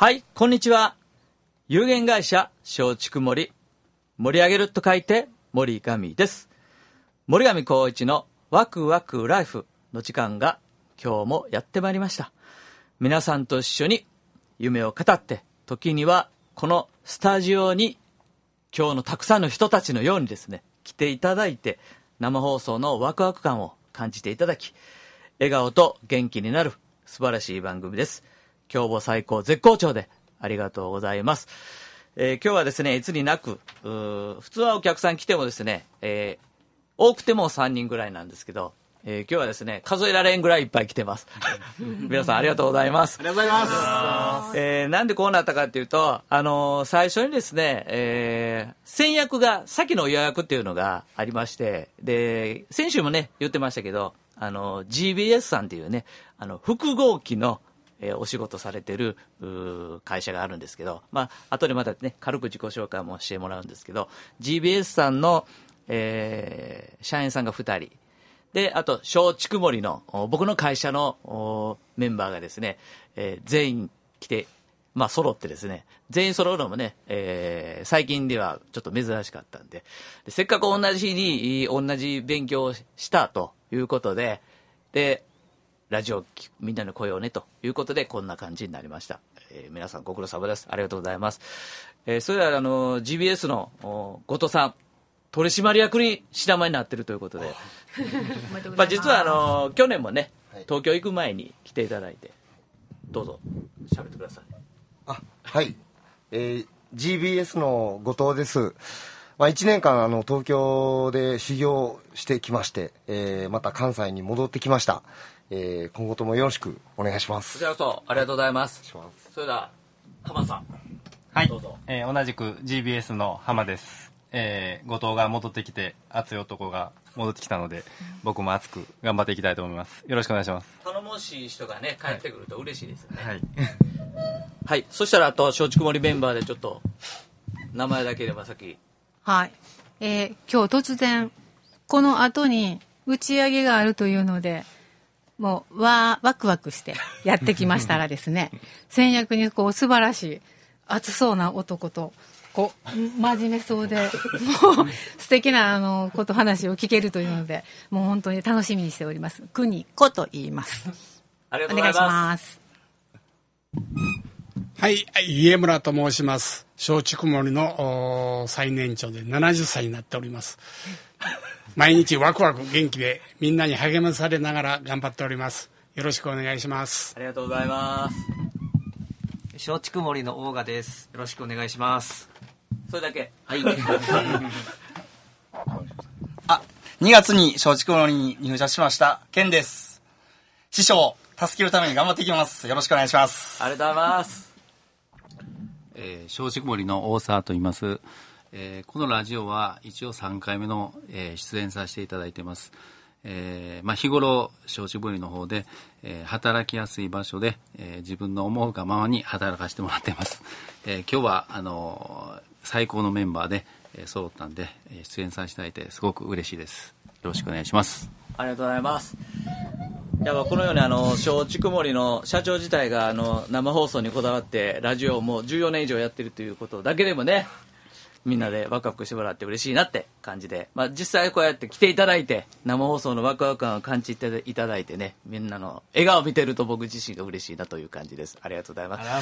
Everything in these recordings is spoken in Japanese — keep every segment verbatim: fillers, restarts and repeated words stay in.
はい、こんにちは。有限会社松竹森、盛り上げると書いて森上です。森上光一のワクワクライフの時間が今日もやってまいりました。皆さんと一緒に夢を語って、時にはこのスタジオに今日のたくさんの人たちのようにですね、来ていただいて、生放送のワクワク感を感じていただき、笑顔と元気になる素晴らしい番組です。今日も最高絶好調でありがとうございます。えー、今日はですね、いつになく、普通はお客さん来てもですね、えー、多くてもさんにんぐらいなんですけど、えー、今日はですね、数えられんぐらいいっぱい来てます。皆さんありがとうございます。 ありがとうございます。 えー、なんでこうなったかっていうと、あのー、最初にですね、えー、先約が、先の予約っていうのがありまして、で、先週もね、言ってましたけど、あのー、ジービーエス さんっていうね、あの、複合機のえー、お仕事されてる会社があるんですけど、まあ後でまたね軽く自己紹介もしてもらうんですけど、 ジービーエス さんの、えー、社員さんがふたりで、あと松竹森の僕の会社のメンバーがですね、えー、全員来て、まあ揃ってですね、全員揃うのもね、えー、最近ではちょっと珍しかったん で, でせっかく同じ日に同じ勉強をしたということで、でラジオみんなの声をねということでこんな感じになりました。えー、皆さんご苦労様です。ありがとうございます。えー、それではあの ジービーエス の後藤さん、取締役に白間になっているということでまあ実はあの去年もね東京行く前に来ていただいて、どうぞ喋ってください。 あ、はい、えー、ジービーエス の後藤です。まあ、いちねんかんあの東京で修行してきまして、えー、また関西に戻ってきました。えー、今後ともよろしくお願いします。 こちらこそありがとうございます。それでは浜さん、 はい、 どうぞ。 えー、同じく ジービーエス の浜です。えー、後藤が戻ってきて、熱い男が戻ってきたので、僕も熱く頑張っていきたいと思います。よろしくお願いします。 頼もしい人がね帰ってくると嬉しいですよね。 はい、 はい、そしたらあと松竹森メンバーでちょっと名前だけでもさっき。 はい、えー、今日突然この後に打ち上げがあるというので、もうわワクワクしてやってきましたらですね先約にこう素晴らしい熱そうな男と、こう真面目そうでもう素敵なあのこと話を聞けるというので、もう本当に楽しみにしております。邦子と言います。 ありがとうございます。 はい、家村と申します。松竹森の最年長でななじゅっさいになっております。毎日ワクワク元気でみんなに励まされながら頑張っております。よろしくお願いします。 ありがとうございます。 松竹森の大賀です。よろしくお願いします。 それだけ。はいあ、にがつに松竹森に入社しました健です。師匠助けるために頑張っていきます。よろしくお願いします。 ありがとうございます。 えー、松竹森の大沢と言います。えー、このラジオは一応さんかいめの、えー、出演させていただいています。えーまあ、日頃松竹森の方で、えー、働きやすい場所で、えー、自分の思うがままに働かせてもらっています。えー、今日はあのー、最高のメンバーで、えー、揃ったんで、えー、出演させていただいてすごく嬉しいです。よろしくお願いします。 ありがとうございます。いやこのようにあの松竹森の社長自体があの生放送にこだわってラジオをもうじゅうよねん以上やってるということだけでもね、みんなでワクワクしてもらって嬉しいなって感じで、まあ、実際こうやって来ていただいて生放送のワクワク感を感じていただいてね、みんなの笑顔を見てると僕自身が嬉しいなという感じです。ありがとうございます。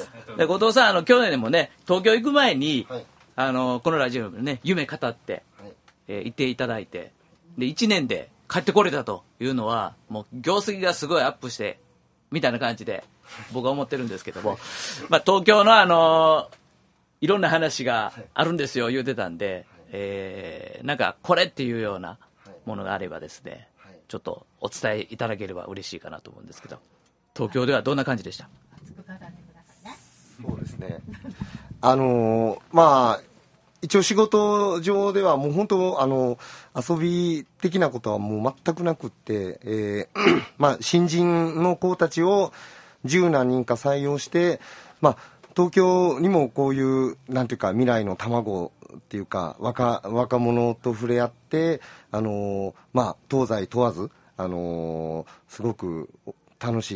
で後藤さん、あの去年もね東京行く前に、はい、あのこのラジオのね夢語って、はいえー、行っていただいて、でいちねんで帰ってこれたというのはもう業績がすごいアップしてみたいな感じで僕は思ってるんですけどもまあ東京のあのーいろんな話があるんですよ言うてたんで、えー、なんかこれっていうようなものがあればですね、ちょっとお伝えいただければ嬉しいかなと思うんですけど、東京ではどんな感じでした？ そうですね、あのー、まあ一応仕事上ではもう本当あの遊び的なことはもう全くなくって、えーまあ、新人の子たちを十何人か採用して、まあ東京にもこういうなんていうか未来の卵っていうか 若, 若者と触れ合って、あのーまあ、東西問わず、あのー、すごく楽しい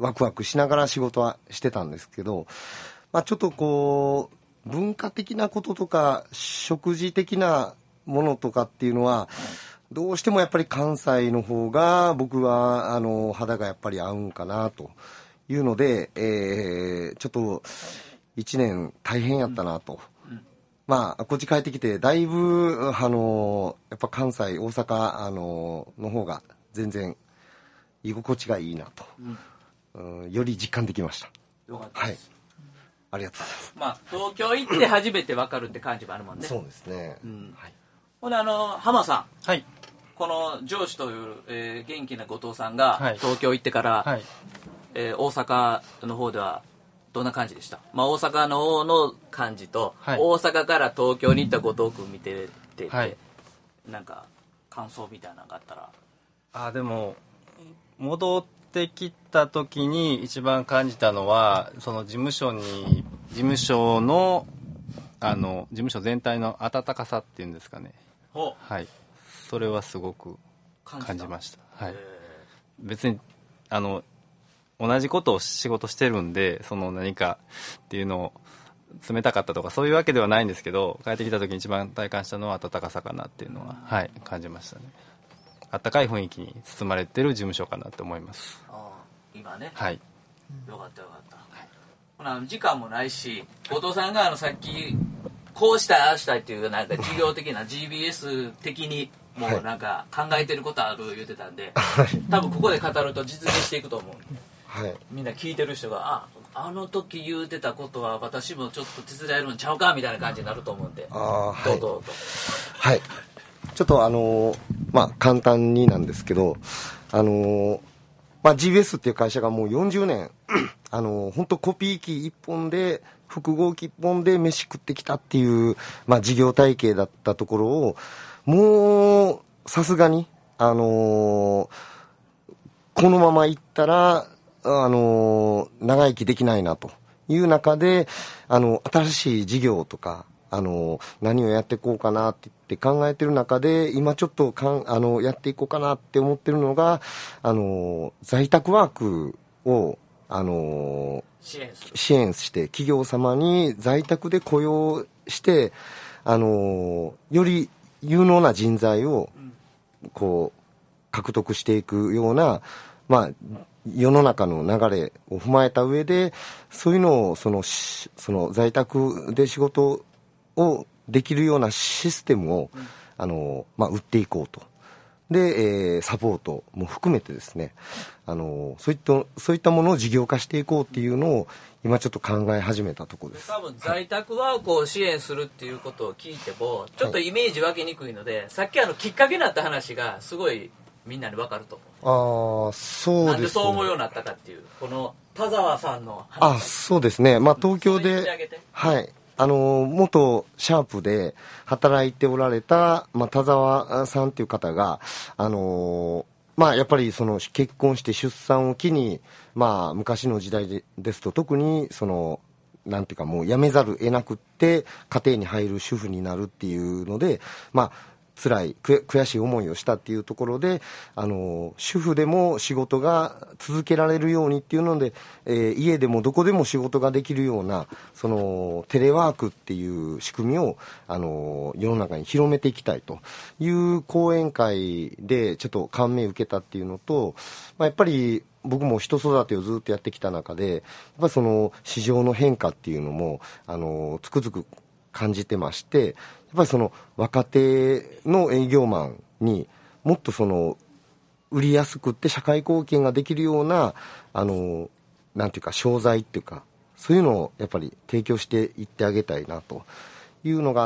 ワクワクしながら仕事はしてたんですけど、まあ、ちょっとこう文化的なこととか食事的なものとかっていうのはどうしてもやっぱり関西の方が僕はあの肌がやっぱり合うんかなというので、えー、ちょっといちねん大変やったなと、うんうん、まあこっち帰ってきてだいぶあのやっぱ関西大阪あのの方が全然居心地がいいなと、うんうん、より実感できました。 よかったです、 はい、ありがとうございます。 まあ東京行って初めて分かるって感じもあるもんね。 そうですね、うん、 はい。ほなあの浜さん、 はい、 この上司という、えー、元気な後藤さんが東京行ってから、はい、えー、大阪の方ではどんな感じでした？まあ、大阪の方の感じと、はい、大阪から東京に行った後藤君見てて、はい、なんか感想みたいなのがあったら。 あ、でも戻ってきた時に一番感じたのはその事務所に事務所のあの事務所全体の温かさっていうんですかね。はい、それはすごく感じました。はい、別にあの同じことを仕事してるんでその何かっていうのを冷たかったとかそういうわけではないんですけど、帰ってきた時に一番体感したのは温かさかなっていうのは、はい、感じましたね。あったかい雰囲気に包まれてる事務所かなと思います。 ああ、今ね、 はい、 よかったよかった、はい、ほな時間もないし後藤さんがあのさっきこうしたいああしたいっていうなんか事業的な ジービーエス 的にもうなんか考えてることある言ってたんで、はい、多分ここで語ると実現していくと思う、はい、みんな聞いてる人がああの時言うてたことは私もちょっと手伝えるんちゃうかみたいな感じになると思うんで、あ、どうぞどうぞ。 はい、ちょっとあのー、まあ簡単になんですけど、あのーまあ、ジービーエス っていう会社がもうよんじゅうねんあのー、本当コピー機一本で複合機一本で飯食ってきたっていう、まあ、事業体系だったところをもうさすがに、あのー、このままいったら、あのー、長生きできないなという中で、あの新しい事業とか、あの何をやっていこうかなって言って考えてる中で今ちょっとかんあのやっていこうかなって思ってるのが、あの在宅ワークをあの支援する支援して企業様に在宅で雇用してあのより有能な人材をこう獲得していくような、まあ世の中の流れを踏まえた上でそういうのをそのその在宅で仕事をできるようなシステムを、うん、あのまあ、売っていこうと。で、えー、サポートも含めてですね、あのそういったそういったものを事業化していこうっていうのを今ちょっと考え始めたところです。 多分在宅ワークを支援するっていうことを聞いてもちょっとイメージ分けにくいので、はい、さっきあのきっかけになった話がすごいみんなに分かると思う。 ああ、そうですね。 なんでそう思うようになったかっていうこの田沢さんの話。あ、そうですね。まあ東京で、はい。あの元シャープで働いておられた、まあ、田沢さんっていう方が、あのまあ、やっぱりその結婚して出産を機に、まあ、昔の時代でですと特にそのなんていうかもう辞めざる得なくって家庭に入る主婦になるっていうので、まあ辛い悔しい思いをしたっていうところで、あの主婦でも仕事が続けられるようにっていうので、えー、家でもどこでも仕事ができるようなそのテレワークっていう仕組みをあの世の中に広めていきたいという講演会でちょっと感銘を受けたっていうのと、まあ、やっぱり僕も人育てをずっとやってきた中でやっぱその市場の変化っていうのもあのつくづく感じてまして、やっぱりその若手の営業マンにもっとその売りやすくって社会貢献ができるようなあのなんていうか商材っていうかそういうのをやっぱり提供していってあげたいなというのがあって、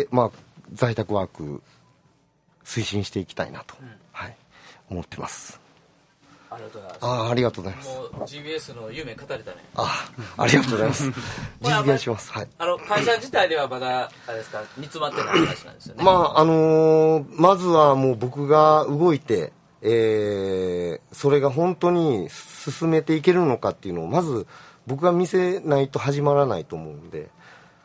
まあ、在宅ワーク推進していきたいなと、うん、はい、思ってます。 ありがとうございます。 あ、ありがとうございます。 もう ジービーエス の夢語れたね。 あ、ありがとうございます。実現します。はい。 あの会社自体ではまだあれですか、煮詰まってない話なんですよね。 まああのー、まずはもう僕が動いて、えー、それが本当に進めていけるのかっていうのをまず僕が見せないと始まらないと思うんで、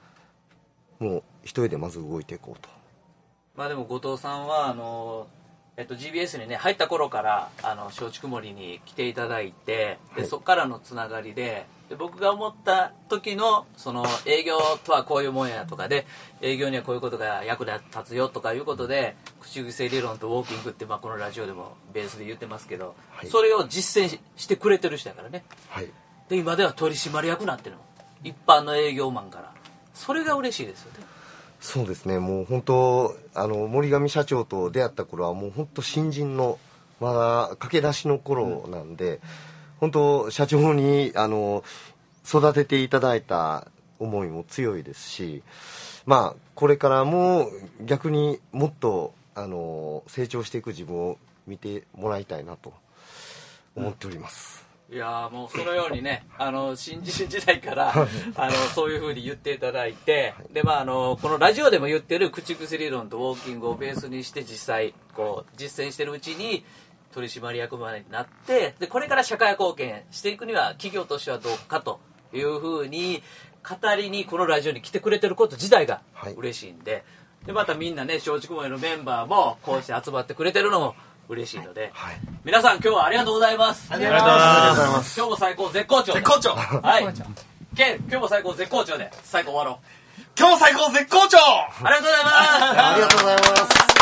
もう一人でまず動いていこうと。 まあでも後藤さんはあのー。 えっと、ジービーエス にね入った頃からあの松竹森に来ていただいて、でそこからのつながりで、で僕が思った時のその営業とはこういうもんやとかで、営業にはこういうことが役立つよとかいうことで、口癖理論とウォーキングって、まあ、このラジオでもベースで言ってますけど、はい、それを実践 し, してくれてる人やからね、はい、で今では取締役になってるの、一般の営業マンから。それが嬉しいですよね。 そうですね、もう本当あの森上社長と出会った頃はもう本当新人のまだ駆け出しの頃なんで、うん、本当社長にあの育てていただいた思いも強いですし、まあこれからも逆にもっとあの成長していく自分を見てもらいたいなと思っております、 うん、いやもうそのようにねあの新人時代からあのそういうふうに言っていただいて、で、まあ、あのこのラジオでも言ってる口癖理論とウォーキングをベースにして実際こう実践してるうちに取締役までになって、でこれから社会貢献していくには企業としてはどうかというふうに語りにこのラジオに来てくれてること自体が嬉しいんで、はい、でまたみんなね松竹森のメンバーもこうして集まってくれてるのも嬉しいので、はい、皆さん今日はありがとうございます。 ありがとうございます。 今日も最高絶好調。 絶好調。 はい。ケン今日も最高絶好調で最高終わろう。 今日も最高絶好調。 ありがとうございます。 ありがとうございます。